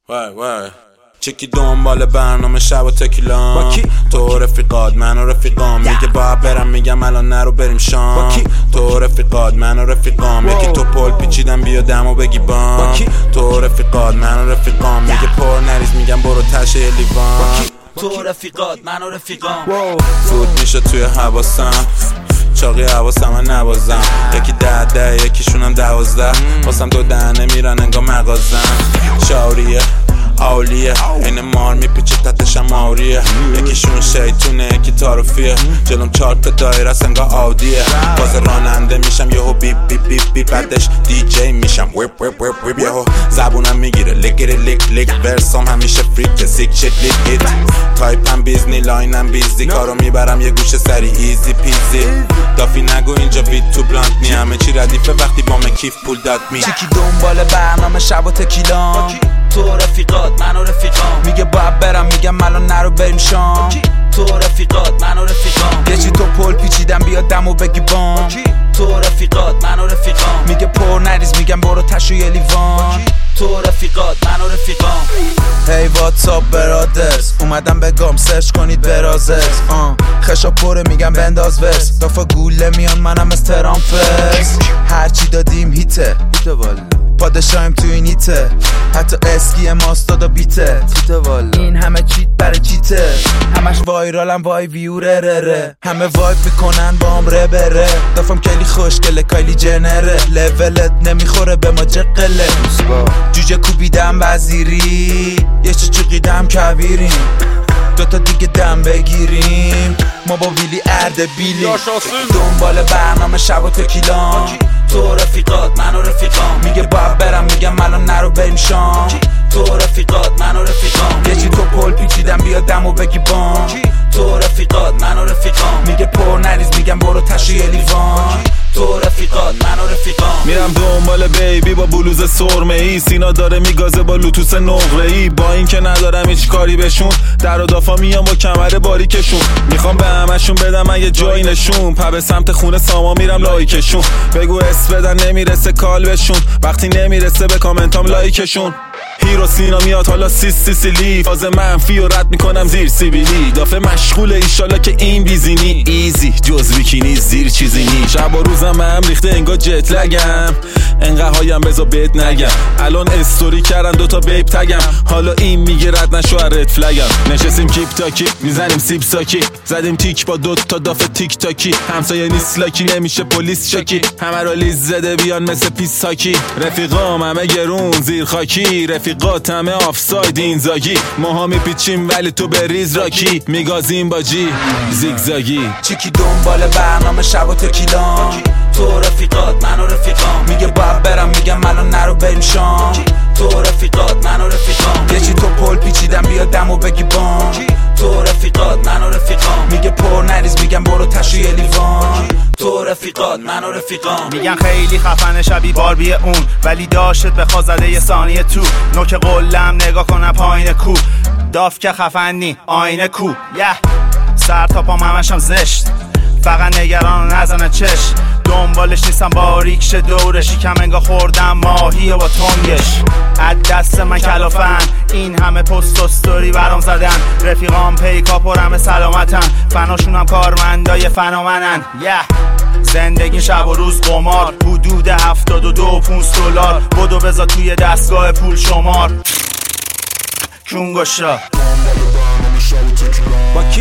وای چکی دنبال برنامه شب و تکیلان تو رفیقات من و رفیقام میگه باید برم میگم الان نرو بریم شام تو رفیقات من و رفیقام یکی تو پل پیچیدم بیا دمو بگی بام تو رفیقات من و رفیقام میگه پر نریز میگم برو تشه یه لیوان تو رفیقات من و رفیقام فوت میشه توی حواسم چاقی حواسم من نوازم یکی 10 یکیشونم 12 واسم دو دهنه میرن انگار مغازم شاوریه اولیه این مار میپیچه تتشم ماوریه یکیشون شیطونه یکی تاروفیه جلوم 4 تا دایره است انگار آودیه باز راننده میشم یهو بیپ بیپ بیپ بیپ بعدش دی جی میشم ویپ ویپ ویپ ویپ یهو زبونم میگیره لیگیری لیک لیک ورسام همیشه فریک سیک شیت لیک ایت تایپم بیزنی لاینم بیزی کارو میبرم یه گوشه سری ایزی پیزی دافی نگو اینجا وید تو بلانت می همه چی ردیفه وقتی با من کیف پول داد می چیکی دنبال برنامه شب و تکیلان تو رفیقات من و رفیقام میگه باید برم میگم الان نرو بریم شام تو رفیقات من و رفیقام یه چی تو پل پیچیدم بیا دمو بگی بام تو رفیقات من و رفیقام میگه پر نریز میگم برو تشو یه لیوان تو رفیقات من و رفیقام هی واتساپ برادرز اومدم بگم سرچ کنید برازرز خشا پره میگم بنداز ورس دافا گوله میان منم از ترامفرز هرچی دادیم هیته والا پادشاهم تو این هیته حتی اسکی ماست دادا بیته این همه چیت برای چیته همش وایرالم وای ویوره ره همه وایب میکنن با هم ره بره دافم کلی خوشگله کایلی جنره لولت نمیخوره به ما جقله جوجه کوبیدم وزیری یه چقیدم کبیریم دوتا دیگه دم بگیریم ما با ویلی اردبیلی دنبال برنامه شب و تکیلان تو رفیقات من و رفیقام میگه باید برم میگم الان نرو بریم شام تو رفیقات من و رفیقام یه چی تو پل پیچیدم بیا دمو بگی بام تو رفیقات من و رفیقام میگه پر نریز میگم برو تشو یه لیوان تو رفیقات من و رفیقام میرم دنبال بیبی با بلوز سرمه ای سینا داره میگازه با لوتوس نقره ای با این که ندارم هیچ کاری بهشون در و دافا میام با کمر باریکشون میخوام به همشون بدم اگه جایی نشون به سمت خونه ساما میرم لایکشون بگو اس بدن نمیرسه کال بهشون وقتی نمیرسه به کامنتام لایکشون هیرو سینا میاد حالا سیسیلی فاز منفی و رد میکنم زیر سیبیلی دافه مشغوله ایشالا که این بیزینی ایزی جز بیکینی زیر چیزی نی شب و روزم هم ریخته انگار جت لگم انقدر هایم بزا بهت نگم الان استوری کردن دوتا بیب تگم حالا این میگه رد نشو رد فلگم نشستیم کیپ تاکی میزنیم سیب ساکی زدیم تیک با دوتا دافه تیک تاکی همسایه نیست لاکی نمیشه پلیس شاکی همه رو لیز زده بیان مثل پیس ساکی رفیقام همه گرون زیر خاکی رفیقات همه آفساید این زاگی ماها میپیچیم ولی تو بریز راکی میگازیم با جی زیگزاگی چیکی دنبال برنامه شب و تکیلان تو رفیقات من و رفیقام میگه باید برم میگم الان نرو بریم شام تو رفیقات من و رفیقام یه چی تو پل پیچیدم بیا دمو بگی بام تو رفیقات من و رفیقام میگه پر نریز میگم برو تشو یه لیوان تو رفیقات من و رفیقام میگن خیلی خفنه شبیه باربی اون ولی داشت به خوازده یه ثانیه تو نوک قلم نگاه کنم پایین کو داف که خفنی آینه کو سر تا پام همشم زشت فقط نگران نزنه چش دنبالش نیستم باریک شه دورشی کم انگا خوردم ماهی با تنگش از دست من کلافن این همه پست و ستوری برام زدن رفیقام پیکا پرم سلامتن فناشونم کارمندای فنامنن زندگی شب و روز قمار حدود 72 $5 بدو بذار توی دستگاه پول شمار کونگوشا باکی